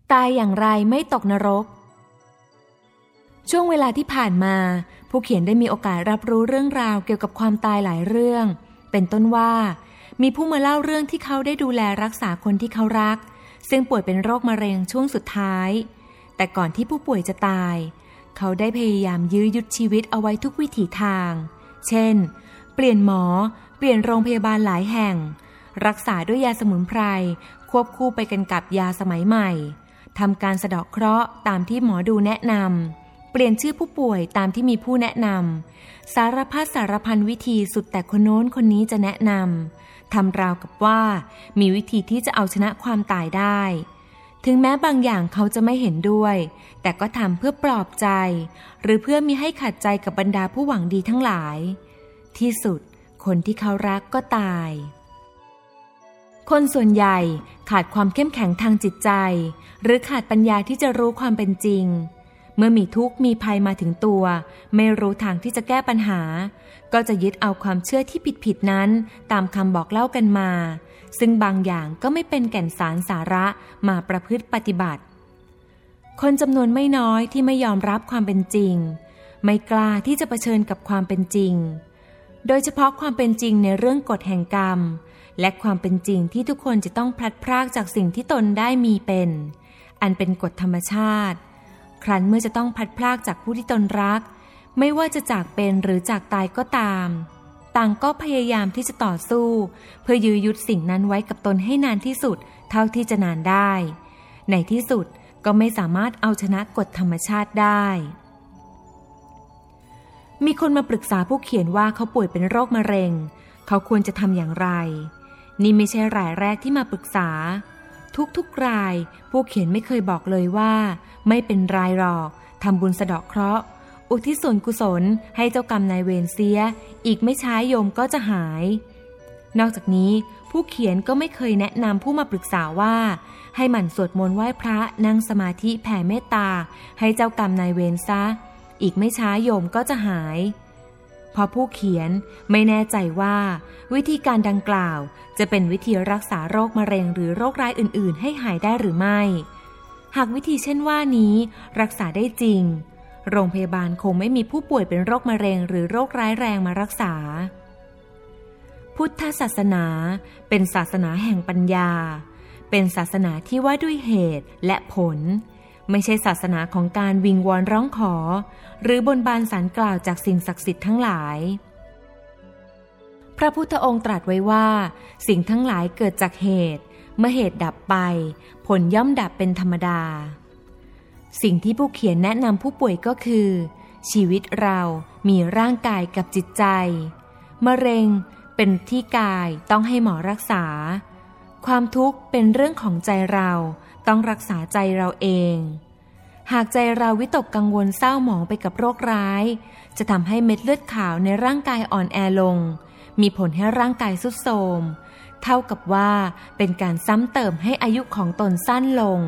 ตายอย่างไรไม่ตกนรกช่วงเวลาที่ผ่านมาผู้เขียนได้มีโอกาสรับรู้เรื่องราวเกี่ยวกับความตายหลายเรื่องเป็นต้นว่ามีผู้มาเล่าเรื่องที่เขาได้ดูแลรักษาคนที่เขารักซึ่งป่วยเป็นโรคมะเร็งช่วงสุดท้ายแต่ก่อนที่ผู้ป่วยจะตายเขาได้พยายามยื้อยุดชีวิตเอาไว้ทุกวิถีทางเช่นเปลี่ยนหมอเปลี่ยนโรงพยาบาลหลายแห่งรักษาด้วยยาสมุนไพรควบคู่ไปกันกับยาสมัยใหม่ทำการสะเดาะเคราะห์ตามที่หมอดูแนะนำเปลี่ยนชื่อผู้ป่วยตามที่มีผู้แนะนำสารพัดสารพันวิธีสุดแต่คนโน้นคนนี้จะแนะนำทำราวกับว่ามีวิธีที่จะเอาชนะความตายได้ถึงแม้บางอย่างเขาจะไม่เห็นด้วยแต่ก็ทำเพื่อปลอบใจหรือเพื่อมิให้ขัดใจกับบรรดาผู้หวังดีทั้งหลายที่สุดคนที่เขารักก็ตายคนส่วนใหญ่ขาดความเข้มแข็งทางจิตใจหรือขาดปัญญาที่จะรู้ความเป็นจริงเมื่อมีทุกข์มีภัยมาถึงตัวไม่รู้ทางที่จะแก้ปัญหาก็จะยึดเอาความเชื่อที่ผิดๆนั้นตามคำบอกเล่ากันมาซึ่งบางอย่างก็ไม่เป็นแก่นสารสาระมาประพฤติปฏิบัติคนจำนวนไม่น้อยที่ไม่ยอมรับความเป็นจริงไม่กล้าที่จะเผชิญกับความเป็นจริงโดยเฉพาะความเป็นจริงในเรื่องกฎแห่งกรรมและความเป็นจริงที่ทุกคนจะต้องพลัดพรากจากสิ่งที่ตนได้มีเป็นอันเป็นกฎธรรมชาติครั้นเมื่อจะต้องพลัดพรากจากผู้ที่ตนรักไม่ว่าจะจากเป็นหรือจากตายก็ตามต่างก็พยายามที่จะต่อสู้เพื่อยื้อยุดสิ่งนั้นไว้กับตนให้นานที่สุดเท่าที่จะนานได้ในที่สุดก็ไม่สามารถเอาชนะกฎธรรมชาติได้มีคนมาปรึกษาผู้เขียนว่าเขาป่วยเป็นโรคมะเร็งเขาควรจะทำอย่างไรนี่ไม่ใช่รายแรกที่มาปรึกษาทุกรายผู้เขียนไม่เคยบอกเลยว่าไม่เป็นไรหรอกทำบุญสะเดาะเคราะห์อุทิศส่วนกุศลให้เจ้ากรรมนายเวรเสียอีกไม่ช้าโยมก็จะหายนอกจากนี้ผู้เขียนก็ไม่เคยแนะนำผู้มาปรึกษาว่าให้หมั่นสวดมนต์ไหว้พระนั่งสมาธิแผ่เมตตาให้เจ้ากรรมนายเวรซะอีกไม่ช้าโยมก็จะหายเพราะผู้เขียนไม่แน่ใจว่าวิธีการดังกล่าวจะเป็นวิธีรักษาโรคมะเร็งหรือโรคร้ายอื่นๆให้หายได้หรือไม่หากวิธีเช่นว่านี้รักษาได้จริงโรงพยาบาลคงไม่มีผู้ป่วยเป็นโรคมะเร็งหรือโรคร้ายแรงมารักษาพุทธศาสนาเป็นศาสนาแห่งปัญญาเป็นศาสนาที่ว่าด้วยเหตุและผลไม่ใช่ศาสนาของการวิงวอนร้องขอหรือบนบานศาลกล่าวจากสิ่งศักดิ์สิทธิ์ทั้งหลายพระพุทธองค์ตรัสไว้ว่าสิ่งทั้งหลายเกิดจากเหตุเมื่อเหตุดับไปผลย่อมดับเป็นธรรมดาสิ่งที่ผู้เขียนแนะนำผู้ป่วยก็คือชีวิตเรามีร่างกายกับจิตใจมะเร็งเป็นที่กายต้องให้หมอรักษาความทุกข์เป็นเรื่องของใจเราต้องรักษาใจเราเองหากใจเราวิตกกังวลเศร้าหมองไปกับโรคร้ายจะทำให้เม็ดเลือดขาวในร่างกายอ่อนแอลงมีผลให้ร่างกายทรุดโทรมเท่ากับว่าเป็นการซ้ำเติมให้อายุของตนสั้นลง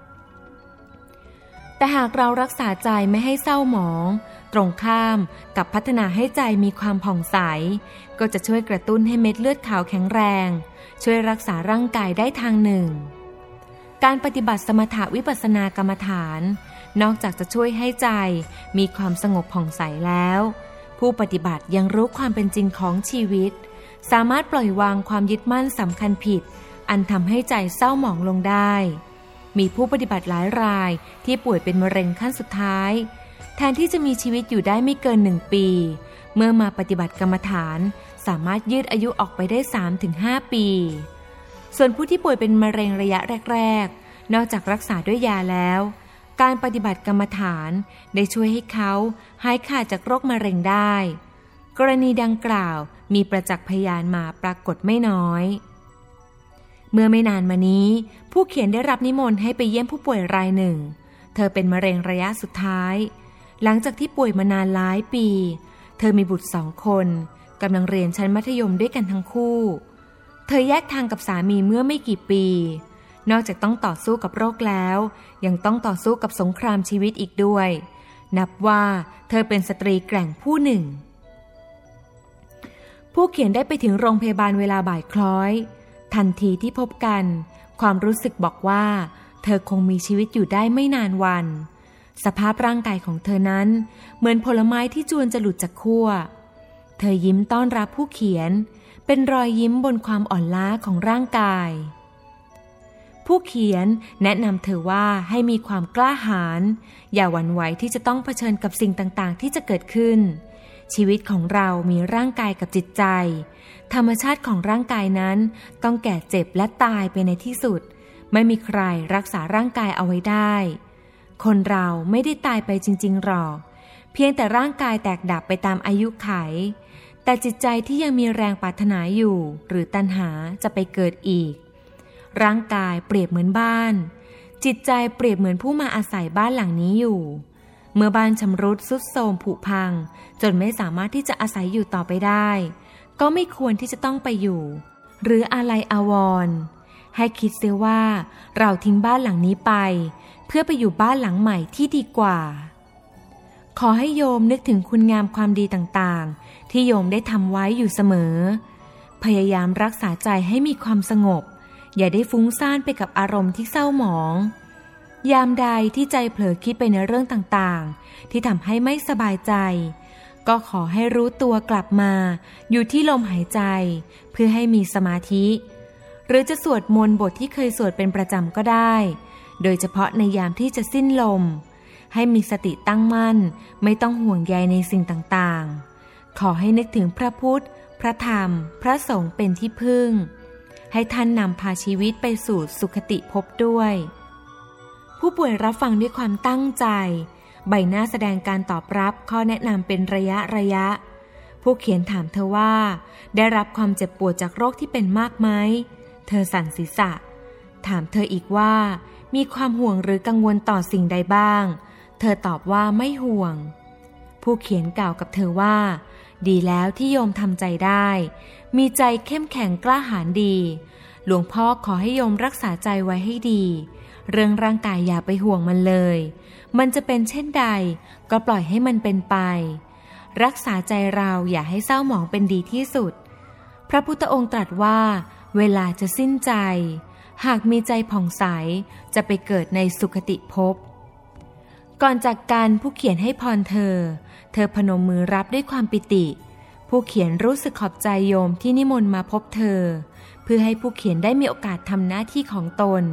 แต่หากเรารักษาใจไม่ให้เศร้าหมองตรงข้ามกับพัฒนาให้ใจมีความผ่องใสก็จะช่วยกระตุ้นให้เม็ดเลือดขาวแข็งแรงช่วยรักษาร่างกายได้ทางหนึ่งการปฏิบัติสมถวิปัสสนากรรมฐานนอกจากจะช่วยให้ใจมีความสงบผ่องใสแล้วผู้ปฏิบัติยังรู้ความเป็นจริงของชีวิตสามารถปล่อยวางความยึดมั่นสำคัญผิดอันทำให้ใจเศร้าหมองลงได้มีผู้ปฏิบัติหลายรายที่ป่วยเป็นมะเร็งขั้นสุดท้ายแทนที่จะมีชีวิตอยู่ได้ไม่เกิน1 ปีเมื่อมาปฏิบัติกรรมฐานสามารถยืดอายุออกไปได้ 3-5 ปีส่วนผู้ที่ป่วยเป็นมะเร็งระยะแรกๆนอกจากรักษาด้วยยาแล้วการปฏิบัติกรรมฐานได้ช่วยให้เขาหายขาดจากโรคมะเร็งได้กรณีดังกล่าวมีประจักษ์พยานมาปรากฏไม่น้อยเมื่อไม่นานมานี้ผู้เขียนได้รับนิมนต์ให้ไปเยี่ยมผู้ป่วยรายหนึ่งเธอเป็นมะเร็งระยะสุดท้ายหลังจากที่ป่วยมานานหลายปีเธอมีบุตร2 คนกำลังเรียนชั้นมัธยมด้วยกันทั้งคู่เธอแยกทางกับสามีเมื่อไม่กี่ปีนอกจากต้องต่อสู้กับโรคแล้วยังต้องต่อสู้กับสงครามชีวิตอีกด้วยนับว่าเธอเป็นสตรีแกร่งผู้หนึ่งผู้เขียนได้ไปถึงโรงพยาบาลเวลาบ่ายคล้อยทันทีที่พบกันความรู้สึกบอกว่าเธอคงมีชีวิตอยู่ได้ไม่นานวันสภาพร่างกายของเธอนั้นเหมือนผลไม้ที่จวนจะหลุดจากขั้วเธอยิ้มต้อนรับผู้เขียนเป็นรอยยิ้มบนความอ่อนล้าของร่างกายผู้เขียนแนะนำเธอว่าให้มีความกล้าหาญอย่าหวั่นไหวที่จะต้องเผชิญกับสิ่งต่างๆที่จะเกิดขึ้นชีวิตของเรามีร่างกายกับจิตใจธรรมชาติของร่างกายนั้นต้องแก่เจ็บและตายไปในที่สุดไม่มีใครรักษาร่างกายเอาไว้ได้คนเราไม่ได้ตายไปจริงๆหรอกเพียงแต่ร่างกายแตกดับไปตามอายุขัยแต่จิตใจที่ยังมีแรงปรารถนาอยู่หรือตัณหาจะไปเกิดอีกร่างกายเปรียบเหมือนบ้านจิตใจเปรียบเหมือนผู้มาอาศัยบ้านหลังนี้อยู่เมื่อบ้านชำรุดทรุดโทรมผุพังจนไม่สามารถที่จะอาศัยอยู่ต่อไปได้ก็ไม่ควรที่จะต้องไปอยู่หรืออาลัยอาวรณ์ให้คิดเสียว่าเราทิ้งบ้านหลังนี้ไปเพื่อไปอยู่บ้านหลังใหม่ที่ดีกว่าขอให้โยมนึกถึงคุณงามความดีต่างๆที่โยมได้ทำไว้อยู่เสมอพยายามรักษาใจให้มีความสงบอย่าได้ฟุ้งซ่านไปกับอารมณ์ที่เศร้าหมองยามใดที่ใจเผลอคิดไปในเรื่องต่างๆที่ทำให้ไม่สบายใจก็ขอให้รู้ตัวกลับมาอยู่ที่ลมหายใจเพื่อให้มีสมาธิหรือจะสวดมนต์บทที่เคยสวดเป็นประจำก็ได้โดยเฉพาะในยามที่จะสิ้นลมให้มีสติตั้งมั่นไม่ต้องห่วงใยในสิ่งต่างๆขอให้นึกถึงพระพุทธพระธรรมพระสงฆ์เป็นที่พึ่งให้ท่านนำพาชีวิตไปสู่สุคติภพด้วยผู้ป่วยรับฟังด้วยความตั้งใจใบหน้าแสดงการตอบรับข้อแนะนำเป็นระยะผู้เขียนถามเธอว่าได้รับความเจ็บปวดจากโรคที่เป็นมากไหมเธอสั่นศีรษะถามเธออีกว่ามีความห่วงหรือกังวลต่อสิ่งใดบ้างเธอตอบว่าไม่ห่วงผู้เขียนกล่าวกับเธอว่าดีแล้วที่โยมทำใจได้มีใจเข้มแข็งกล้าหาญดีหลวงพ่อขอให้โยมรักษาใจไว้ให้ดีเรื่องร่างกายอย่าไปห่วงมันเลยมันจะเป็นเช่นใดก็ปล่อยให้มันเป็นไปรักษาใจเราอย่าให้เศร้าหมองเป็นดีที่สุดพระพุทธองค์ตรัสว่าเวลาจะสิ้นใจหากมีใจผ่องใสจะไปเกิดในสุคติภพก่อนจากกันผู้เขียนให้พรเธอพนมมือรับด้วยความปิติผู้เขียนรู้สึกขอบใจโยมที่นิมนต์มาพบเธอเพื่อให้ผู้เขียนได้มีโอกาสทำหน้าที่ของตน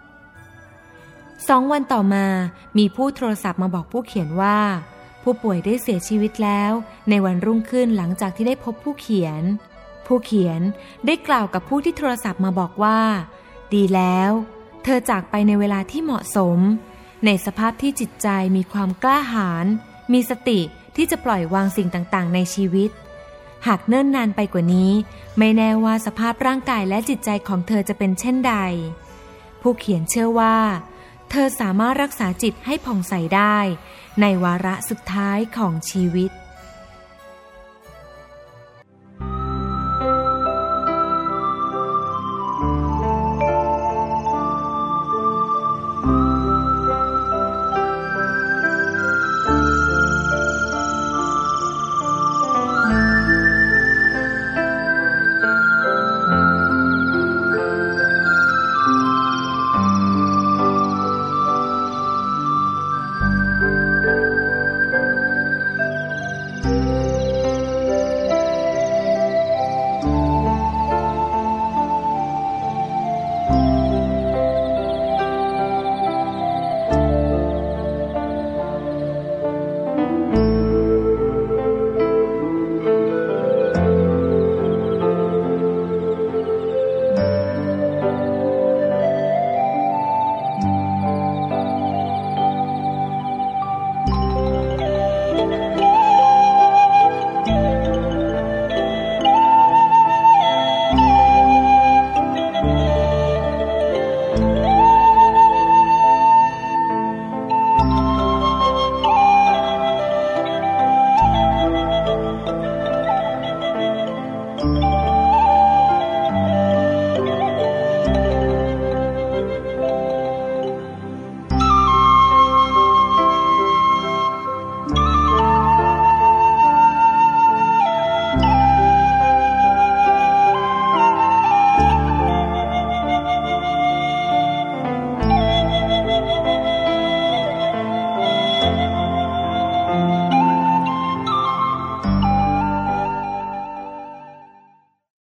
2 วันต่อมามีผู้โทรศัพท์มาบอกผู้เขียนว่าผู้ป่วยได้เสียชีวิตแล้วในวันรุ่งขึ้นหลังจากที่ได้พบผู้เขียนได้กล่าวกับผู้ที่โทรศัพท์มาบอกว่าดีแล้วเธอจากไปในเวลาที่เหมาะสมในสภาพที่จิตใจมีความกล้าหาญมีสติที่จะปล่อยวางสิ่งต่างๆในชีวิตหากเนิ่นนานไปกว่านี้ไม่แน่ว่าสภาพร่างกายและจิตใจของเธอจะเป็นเช่นใดผู้เขียนเชื่อว่าเธอสามารถรักษาจิตให้ผ่องใสได้ในวาระสุดท้ายของชีวิต